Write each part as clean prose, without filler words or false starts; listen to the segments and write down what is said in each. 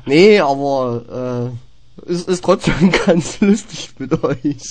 Nee, aber ist trotzdem ganz lustig mit euch.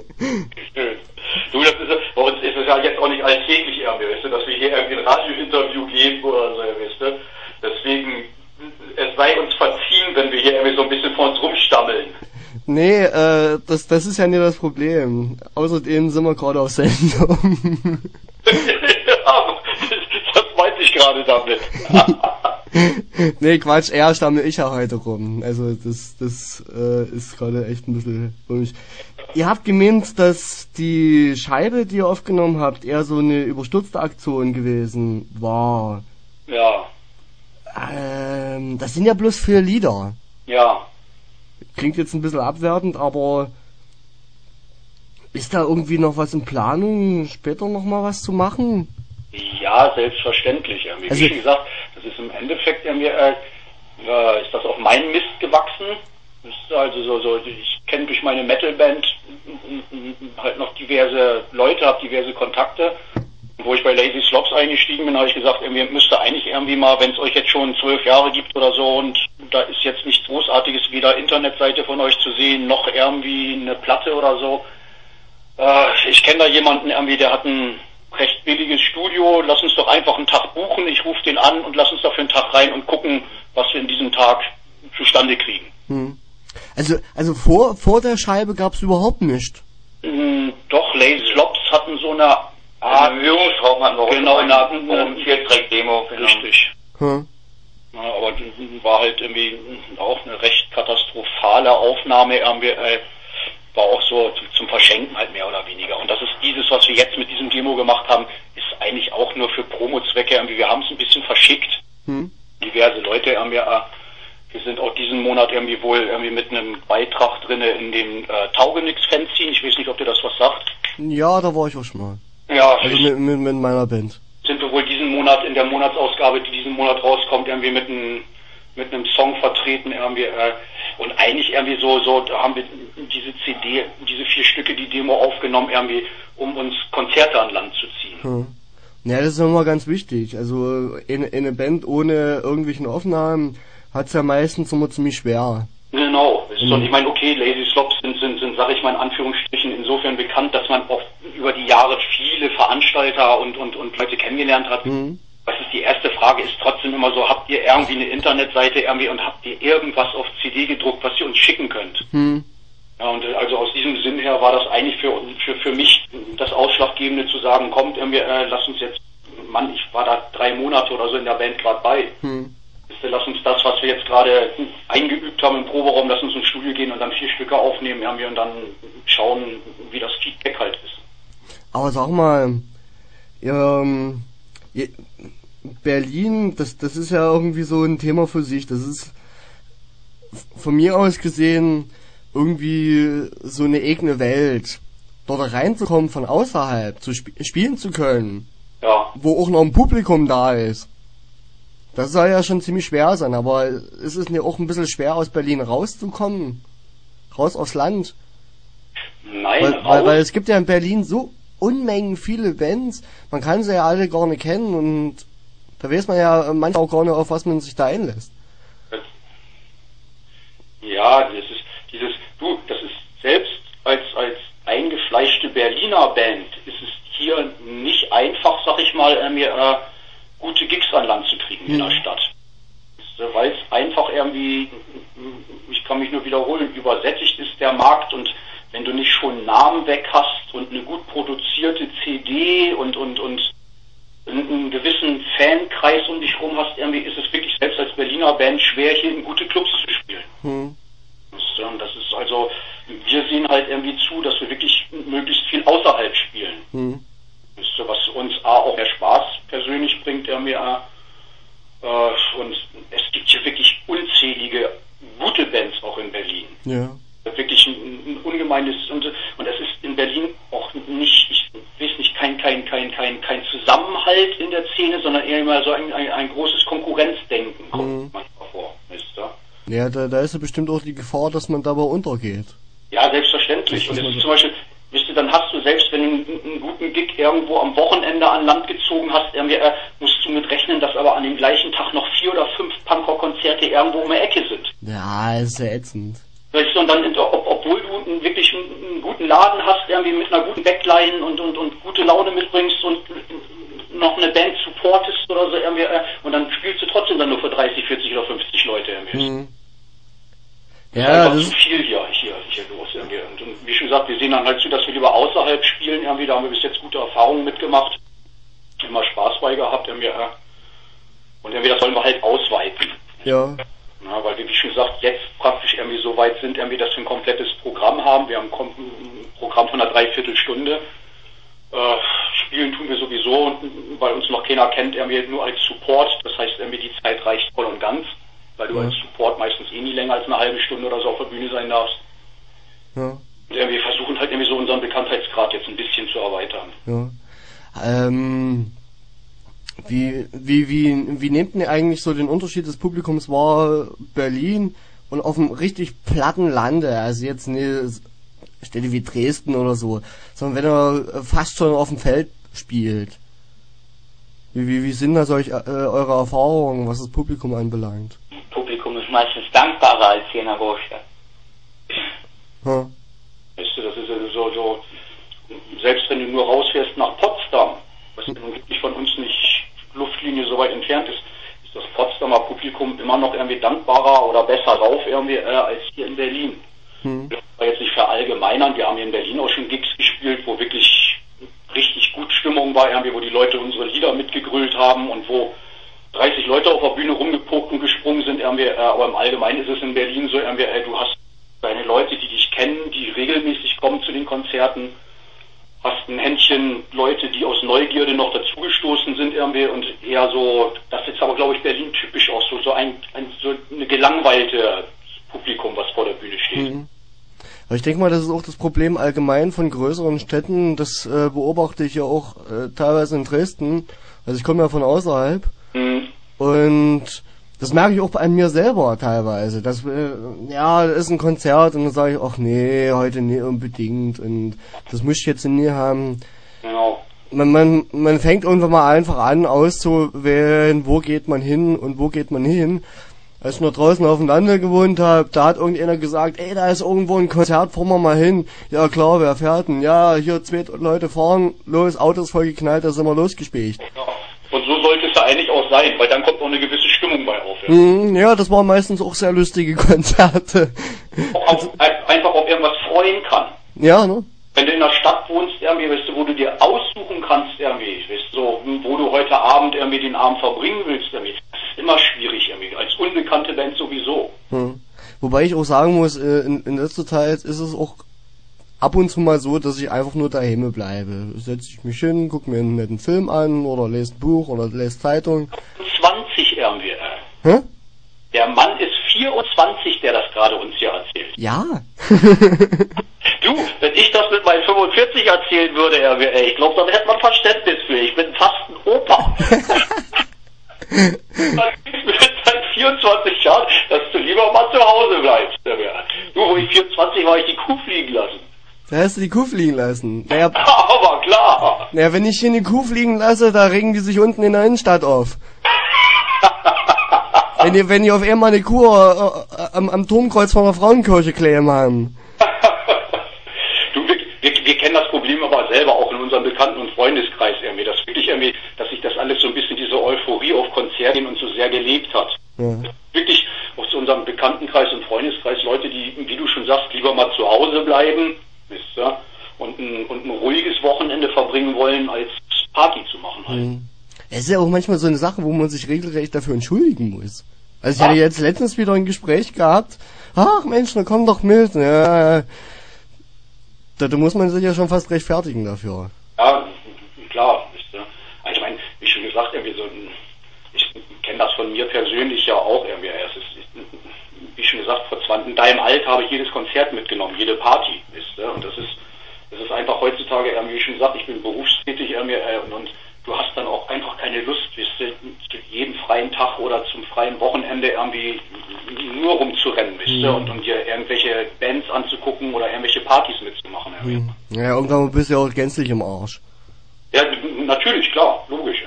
Du, bei uns ist es ja jetzt auch nicht alltäglich irgendwie, weißt du, dass wir hier irgendwie ein Radiointerview geben oder so, weißt du. Deswegen, es sei uns verziehen, wenn wir hier irgendwie so ein bisschen vor uns rumstammeln. Nee, das ist ja nicht das Problem. Außerdem sind wir gerade auf Sendung. Ja, das meinte ich gerade damit. Nee, Quatsch, eher stammel ich ja heute rum. Also das ist gerade echt ein bisschen komisch. Ihr habt gemeint, dass die Scheibe, die ihr aufgenommen habt, eher so eine überstürzte Aktion gewesen war. Ja. Das sind ja bloß 4 Lieder. Ja. Klingt jetzt ein bisschen abwertend, aber ist da irgendwie noch was in Planung, später noch mal was zu machen? Ja, selbstverständlich. Also, wie gesagt, das ist im Endeffekt ist das auf meinen Mist gewachsen. Das ist also ich kenne durch meine Metalband halt noch diverse Leute, habe diverse Kontakte. Wo ich bei Lazy Slops eingestiegen bin, habe ich gesagt, ihr müsst eigentlich irgendwie mal, wenn es euch jetzt schon 12 Jahre gibt oder so und da ist jetzt nichts Großartiges, weder Internetseite von euch zu sehen, noch irgendwie eine Platte oder so. Ich kenne da jemanden irgendwie, der hat ein recht billiges Studio, lass uns doch einfach einen Tag buchen, ich rufe den an und lass uns dafür einen Tag rein und gucken, was wir in diesem Tag zustande kriegen. Also vor der Scheibe gab's überhaupt nichts? Doch, Lazy Slops hatten so eine Art Übungsraum hatten wir genau, eine 4-Track-Demo. Richtig. Ja, aber das war halt irgendwie auch eine recht katastrophale Aufnahme, war auch so zum Verschenken halt mehr oder weniger. Und das ist dieses, was wir jetzt mit diesem Demo gemacht haben, ist eigentlich auch nur für Promo-Zwecke. Wir haben es ein bisschen verschickt. Diverse Leute wir sind auch diesen Monat wohl mit einem Beitrag drinne in dem Taugenix-Fanzine. Ich weiß nicht, ob dir das was sagt. Ja, da war ich auch schon mal. Ja, also mit meiner Band. Sind wir wohl diesen Monat in der Monatsausgabe, die diesen Monat rauskommt, mit einem Song vertreten, und eigentlich so da haben wir diese CD, diese 4 Stücke, die Demo aufgenommen, um uns Konzerte an Land zu ziehen. Ja, das ist immer ganz wichtig. Also eine Band ohne irgendwelchen Aufnahmen hat's ja meistens immer ziemlich schwer. Genau. Und ich meine, okay, Lazy Slops sind, sag ich mal in Anführungsstrichen, insofern bekannt, dass man auch über die Jahre viele Veranstalter und Leute kennengelernt hat. Was ist die erste Frage, ist trotzdem immer so, habt ihr irgendwie eine Internetseite und habt ihr irgendwas auf CD gedruckt, was ihr uns schicken könnt? Ja, und also aus diesem Sinn her war das eigentlich für mich das Ausschlaggebende zu sagen, kommt, lass uns jetzt, Mann, ich war da 3 Monate oder so in der Band gerade bei. Lass uns das, was wir jetzt gerade eingeübt haben im Proberaum, lass uns ins Studio gehen und dann 4 Stücke aufnehmen und dann schauen, wie das Feedback halt ist. Aber sag mal, Berlin, das ist ja irgendwie so ein Thema für sich. Das ist von mir aus gesehen irgendwie so eine eigene Welt. Dort reinzukommen von außerhalb, spielen zu können. Ja. Wo auch noch ein Publikum da ist. Das soll ja schon ziemlich schwer sein, aber ist es nicht auch ein bisschen schwer, aus Berlin rauszukommen? Raus aufs Land? Nein, weil es gibt ja in Berlin so Unmengen viele Bands, man kann sie ja alle gar nicht kennen und da weiß man ja manchmal auch gar nicht, auf was man sich da einlässt. Ja, das ist selbst als eingefleischte Berliner Band, ist es hier nicht einfach, sag ich mal, gute Gigs an Land zu kriegen in der Stadt. Weil es einfach ich kann mich nur wiederholen, übersättigt ist der Markt und wenn du nicht schon einen Namen weg hast und eine gut produzierte CD und einen gewissen Fankreis um dich rum hast, ist es wirklich selbst als Berliner Band schwer, hier in gute Clubs zu spielen. Das ist also, wir sehen halt zu, dass wir wirklich möglichst viel außerhalb spielen. Was uns auch mehr Spaß persönlich bringt, und es gibt hier wirklich unzählige gute Bands auch in Berlin. Ja. Wirklich ein ungemeines und es ist in Berlin auch nicht, ich weiß nicht, kein Zusammenhalt in der Szene, sondern eher immer so ein großes Konkurrenzdenken kommt manchmal vor, wisst ihr? Ja, da ist ja bestimmt auch die Gefahr, dass man dabei untergeht. Ja, selbstverständlich. Und es ist zum Beispiel, wisst du, dann hast du, selbst wenn du einen guten Gig irgendwo am Wochenende an Land gezogen hast, musst du mit rechnen, dass aber an dem gleichen Tag noch 4 oder 5 Punkrock-Konzerte irgendwo um die Ecke sind. Ja, ist ja ätzend. Weißt du, und dann, obwohl du wirklich einen guten Laden hast, irgendwie mit einer guten Backline und gute Laune mitbringst und noch eine Band supportest oder so, irgendwie, und dann spielst du trotzdem dann nur für 30, 40 oder 50 Leute irgendwie. Mhm. Ja, das ist zu viel hier los irgendwie. Und wie schon gesagt, wir sehen dann halt zu, dass wir lieber außerhalb spielen irgendwie, da haben wir bis jetzt gute Erfahrungen mitgemacht, immer Spaß bei gehabt irgendwie, und irgendwie das wollen wir halt ausweiten. Ja. Na, weil wir, wie schon gesagt, jetzt praktisch irgendwie so weit sind, irgendwie, dass wir ein komplettes Programm haben. Wir haben ein Programm von einer Dreiviertelstunde. Spielen tun wir sowieso, weil uns noch keiner kennt, irgendwie nur als Support. Das heißt, irgendwie die Zeit reicht voll und ganz, weil du als Support meistens nie länger als eine halbe Stunde oder so auf der Bühne sein darfst. Ja. Und wir versuchen halt irgendwie so unseren Bekanntheitsgrad jetzt ein bisschen zu erweitern. Ja. Wie nehmt ihr eigentlich so den Unterschied des Publikums wahr, Berlin und auf dem richtig platten Lande, also jetzt eine Städte wie Dresden oder so, sondern wenn er fast schon auf dem Feld spielt? Wie sind da eure Erfahrungen, was das Publikum anbelangt? Publikum ist meistens dankbarer als hier in der Großstadt. Hm. Weißt du, das ist also so, selbst wenn du nur rausfährst nach Potsdam, was nun wirklich von uns nicht Luftlinie so weit entfernt ist das Potsdamer Publikum immer noch irgendwie dankbarer oder besser drauf irgendwie als hier in Berlin. Das war jetzt nicht verallgemeinern, wir haben hier in Berlin auch schon Gigs gespielt, wo wirklich richtig gut Stimmung war, irgendwie, wo die Leute unsere Lieder mitgegrölt haben und wo 30 Leute auf der Bühne rumgepokt und gesprungen sind, irgendwie, aber im Allgemeinen ist es in Berlin so, irgendwie, du hast deine Leute, die dich kennen, die regelmäßig kommen zu den Konzerten, hast ein Händchen Leute, die aus Neugierde noch dazugestoßen sind irgendwie und eher so, das ist aber glaube ich Berlin typisch auch so eine gelangweilte Publikum, was vor der Bühne steht. Aber ich denke mal, das ist auch das Problem allgemein von größeren Städten, das beobachte ich ja auch teilweise in Dresden, also ich komme ja von außerhalb und das merke ich auch bei mir selber teilweise, dass ja, das ist ein Konzert und dann sage ich, ach nee, heute nicht unbedingt und das muss ich jetzt nie haben. Genau. Man fängt irgendwann mal einfach an auszuwählen, wo geht man hin und wo geht man nicht hin. Als ich noch draußen auf dem Lande gewohnt habe, da hat irgendeiner gesagt, ey, da ist irgendwo ein Konzert, fahren wir mal hin. Ja klar, wer fährt denn? Ja, hier 2 Leute fahren, los, Autos voll geknallt, da sind wir losgespielt. Ja. Und so sollte es ja eigentlich auch sein, weil dann kommt auch eine gewisse Stimmung bei auf. Ja, ja, das waren meistens auch sehr lustige Konzerte. Einfach auf irgendwas freuen kann. Ja, ne? Wenn du in der Stadt wohnst, irgendwie, weißt du, wo du dir aussuchen kannst, irgendwie, weißt du, so, wo du heute Abend irgendwie den Abend verbringen willst, irgendwie, das ist immer schwierig, irgendwie, als unbekannte Band sowieso. Wobei ich auch sagen muss, in letzter Zeit ist es auch ab und zu mal so, dass ich einfach nur daheim bleibe. Setze ich mich hin, gucke mir einen netten Film an oder lese ein Buch oder lese Zeitung. 20 irgendwie. Hä? Der Mann ist 24, der das gerade uns hier erzählt. Ja. Du, wenn ich das mit meinen 45 erzählen würde, ich glaube, dann hätte man Verständnis für. Ich bin fast ein Opa. Dann gibt's mir seit 24 Jahren, dass du lieber mal zu Hause bleibst. Du, wo ich 24 war, ich die Kuh fliegen lassen. Da hast du die Kuh fliegen lassen. Naja, aber klar. Naja, wenn ich hier eine Kuh fliegen lasse, da regen die sich unten in der Innenstadt auf. wenn die auf einmal eine Kuh am Turmkreuz von der Frauenkirche kleben haben. Du, wir kennen das Problem aber selber auch in unserem Bekannten- und Freundeskreis irgendwie, dass wirklich irgendwie, dass sich das alles so ein bisschen diese Euphorie auf Konzerten und so sehr gelebt hat. Ja. Wirklich aus unserem Bekanntenkreis und Freundeskreis Leute, die, wie du schon sagst, lieber mal zu Hause bleiben, wisst ihr, und ein ruhiges Wochenende verbringen wollen, als Party zu machen halt. Es ist ja auch manchmal so eine Sache, wo man sich regelrecht dafür entschuldigen muss. Also ich hatte jetzt letztens wieder ein Gespräch gehabt, ach Mensch, na komm doch mit, ja, da muss man sich ja schon fast rechtfertigen dafür. Ja, klar, wisst ihr. Also ich meine, wie schon gesagt, irgendwie so, ich kenne das von mir persönlich ja auch irgendwie, es ist, wie schon gesagt, in deinem Alter habe ich jedes Konzert mitgenommen, jede Party, wisst ihr, und das ist einfach heutzutage, wie schon gesagt, ich bin berufstätig und du hast dann auch einfach keine Lust, wisst ihr, zu jedem freien Tag oder zum freien Wochenende irgendwie nur rumzurennen, wisst ihr, und dir irgendwelche Bands anzugucken oder irgendwelche Partys mitzumachen. Ja, irgendwann bist du ja auch gänzlich im Arsch. Ja, natürlich, klar, logisch.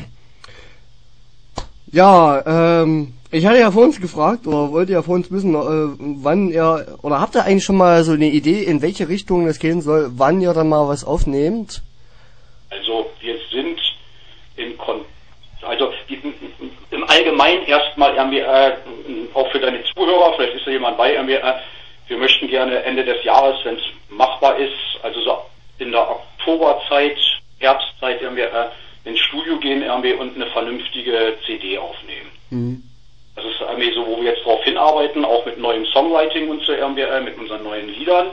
Ja, ich hatte ja vor uns gefragt, oder wollte ja vor uns wissen, wann ihr, oder habt ihr eigentlich schon mal so eine Idee, in welche Richtung das gehen soll, wann ihr dann mal was aufnehmt? Also, wir sind im Allgemeinen erstmal, auch für deine Zuhörer, vielleicht ist da jemand bei, wir möchten gerne Ende des Jahres, wenn es machbar ist, also so in der Oktoberzeit, Herbstzeit, ins Studio gehen und eine vernünftige CD aufnehmen. Mhm. Das ist so, wo wir jetzt drauf hinarbeiten, auch mit neuem Songwriting und so, mit unseren neuen Liedern.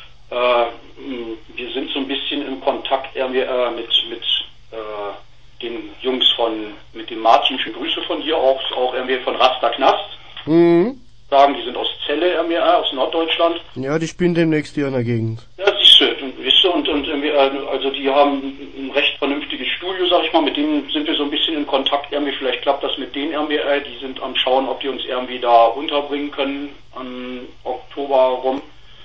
Wir sind so ein bisschen im Kontakt mit den Jungs mit dem Martin, schöne Grüße von hier auch von Rasta Knast. Mhm. Sagen, die sind aus Celle, aus Norddeutschland. Ja, die spielen demnächst hier in der Gegend. Ja, siehst du, und also die haben ein recht vernünftiges Studio, sag ich mal, mit denen sind wir so ein bisschen in Kontakt, vielleicht klappt das mit denen, die sind am Schauen, ob die uns irgendwie da unterbringen können, am Oktober rum.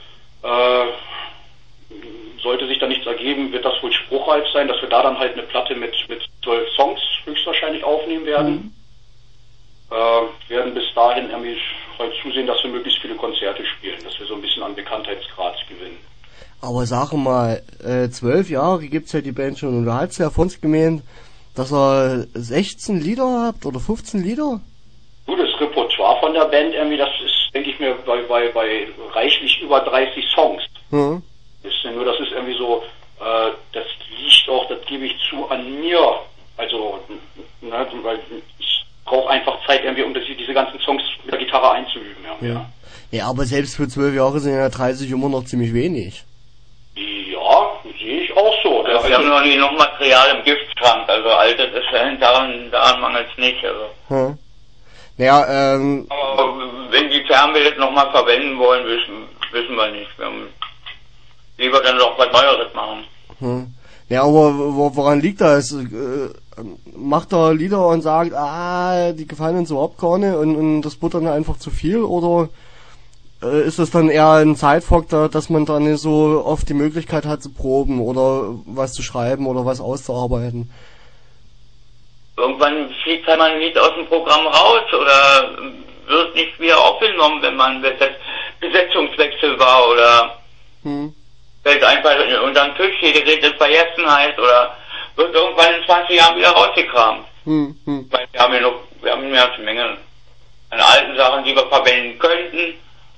Sollte sich da nichts ergeben, wird das wohl spruchreif sein, dass wir da dann halt eine Platte mit 12 Songs höchstwahrscheinlich aufnehmen werden. Werden bis dahin halt zusehen, dass wir möglichst viele Konzerte spielen, dass wir so ein bisschen an Bekanntheitsgrad gewinnen. Aber sag mal, 12 Jahre gibt's ja die Band schon, und du hast ja von uns gemeint, dass ihr 16 Lieder habt oder 15 Lieder? Du, das Repertoire von der Band das ist, denke ich mir, bei reichlich über 30 Songs. Mhm. Nur das ist so, das liegt auch, das gebe ich zu, an mir. Also, weil ich brauche einfach Zeit um diese ganzen Songs mit der Gitarre einzuüben. Ja, aber selbst für 12 Jahre sind ja 30 immer noch ziemlich wenig. Ja, sehe ich auch so. Also wir haben noch nie noch Material im Giftschrank, also altes ist daran mangelt es nicht. Also. Hm. Naja, aber wenn die Fernweh das nochmal verwenden wollen, wissen wir nicht. Wir haben lieber dann doch was Neueres machen. Hm. Ja, aber woran liegt das? Macht er Lieder und sagt, die gefallen uns überhaupt gar nicht und das wird dann einfach zu viel, oder ist das dann eher ein Zeitfaktor, dass man dann nicht so oft die Möglichkeit hat zu proben oder was zu schreiben oder was auszuarbeiten? Irgendwann fliegt halt mal ein Lied aus dem Programm raus oder wird nicht wieder aufgenommen, wenn man Besetzungswechsel war oder fällt einfach unter den Tisch, die Gerät ist Vergessenheit oder wird irgendwann in 20 Jahren wieder rausgekramt. Weil wir haben ja eine Menge an alten Sachen, die wir verwenden könnten.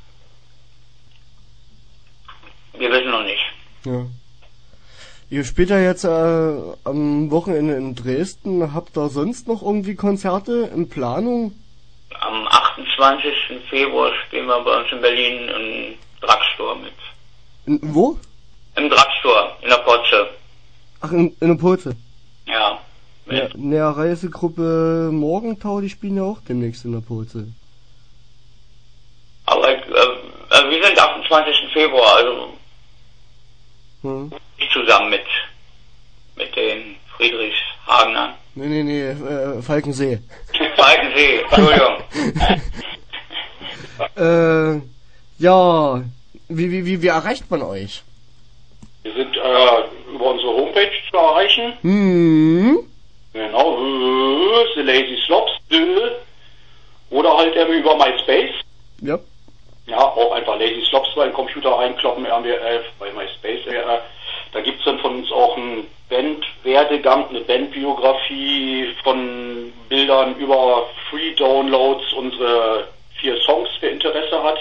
Wir wissen noch nicht. Ja. Ihr spielt ja jetzt am Wochenende in Dresden. Habt ihr sonst noch irgendwie Konzerte in Planung? Am 28. Februar spielen wir bei uns in Berlin im Drugstore mit. Wo? Im Drugstore, in der Potze. Ach, in der Potze? Ja. Ja, der Reisegruppe Morgentau, die spielen ja auch demnächst in der Potze. Aber wir sind 28. Februar, also nicht zusammen mit den Friedrichshagenern. Nee, Falkensee. Falkensee, Entschuldigung. Ja, wie erreicht man euch? Wir sind über unsere Homepage zu erreichen. Genau, The Lazy Slops. Oder halt über MySpace. Ja. Ja, auch einfach Lazy Slops bei den Computer einkloppen, bei MySpace. Da gibt's dann von uns auch einen Bandwerdegang, eine Bandbiografie von Bildern über Free Downloads, unsere 4 Songs, wer Interesse hat.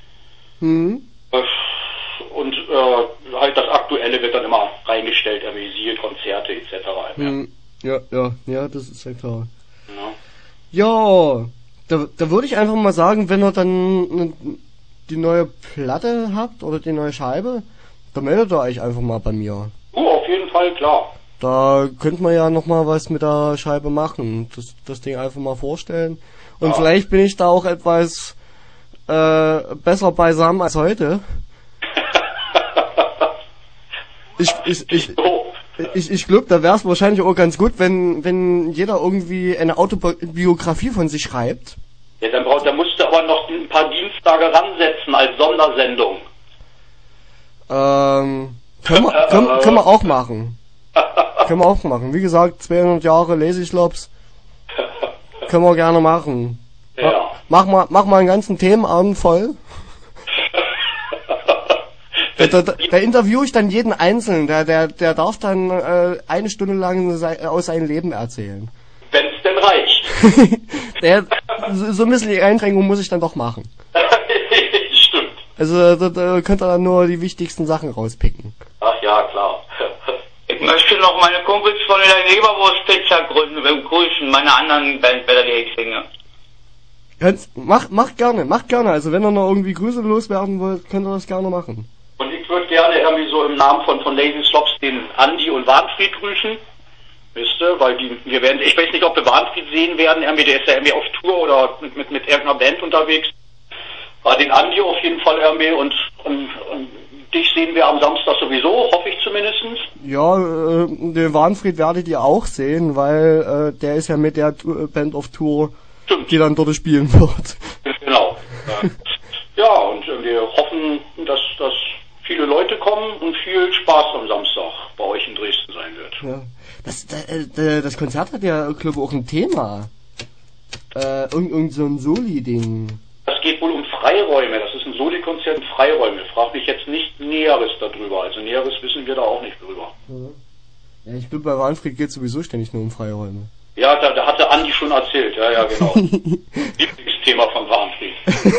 Und halt das Aktuelle wird dann immer reingestellt, siehe Konzerte etc. Ja, das ist ja klar. Ja, da würde ich einfach mal sagen, wenn ihr dann die neue Platte habt oder die neue Scheibe, dann meldet ihr euch einfach mal bei mir. Auf jeden Fall, klar. Da könnte man ja noch mal was mit der Scheibe machen, das Ding einfach mal vorstellen. Und vielleicht bin ich da auch etwas besser beisammen als heute. Ich glaube, da wäre es wahrscheinlich auch ganz gut, wenn jeder irgendwie eine Autobiografie von sich schreibt. Ja, dann musst du aber noch ein paar Dienstage ransetzen als Sondersendung. Können wir auch machen. Können wir auch machen. Wie gesagt, 200 Jahre Lazy-Schlops. Können wir gerne machen. Ja. Mach mal einen ganzen Themenabend voll. Da interviewe ich dann jeden Einzelnen. Der darf dann 1 Stunde lang aus seinem Leben erzählen. Wenn's denn reicht. So ein bisschen die Einschränkung muss ich dann doch machen. Stimmt. Also da könnt ihr dann nur die wichtigsten Sachen rauspicken. Ach ja, klar. Ich möchte noch meine Kumpels von der Leberwurstpizza grüßen, meine anderen Bandbäder, die ich singe. Macht gerne. Also wenn ihr noch irgendwie Grüße loswerden wollt, könnt ihr das gerne machen. Und ich würde gerne irgendwie so im Namen von Lazy Slops den Andi und Warnfried grüßen. Wisst ihr, weil ich weiß nicht, ob wir Warnfried sehen werden, irgendwie, der ist ja irgendwie auf Tour oder mit irgendeiner Band unterwegs. War den Andi auf jeden Fall irgendwie und dich sehen wir am Samstag sowieso, hoffe ich zumindestens. Ja, den Warnfried werdet ihr auch sehen, weil der ist ja mit der Band auf Tour, Stimmt. die dann dort spielen wird. Genau. Ja, und wir hoffen, dass viele Leute kommen und viel Spaß am Samstag bei euch in Dresden sein wird. Ja. Das Konzert hat ja, glaube ich, auch ein Thema. Irgend so ein Soli-Ding. Das geht wohl um Freiräume. Das ist ein Soli-Konzert mit Freiräume. Frag mich jetzt nicht Näheres darüber. Also Näheres wissen wir da auch nicht drüber. Ja, ich glaube, bei Warnfried geht es sowieso ständig nur um Freiräume. Ja, da hatte Andi schon erzählt. Ja, genau. Lieblingsthema von Warnfried.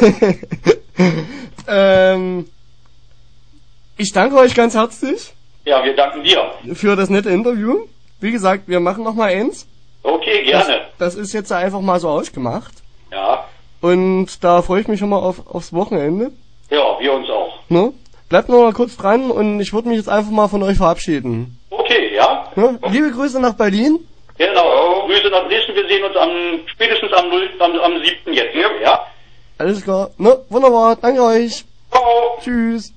Ich danke euch ganz herzlich. Ja, wir danken dir. Für das nette Interview. Wie gesagt, wir machen noch mal eins. Okay, gerne. Das ist jetzt einfach mal so ausgemacht. Ja. Und da freue ich mich schon mal aufs Wochenende. Ja, wir uns auch. Ne? Bleibt noch mal kurz dran und ich würde mich jetzt einfach mal von euch verabschieden. Okay, ja. Ne? Liebe Grüße nach Berlin. Genau. Grüße nach Dresden. Wir sehen uns spätestens am 7. jetzt. Ja. Alles klar. Ne? Wunderbar. Danke euch. Ciao. Tschüss.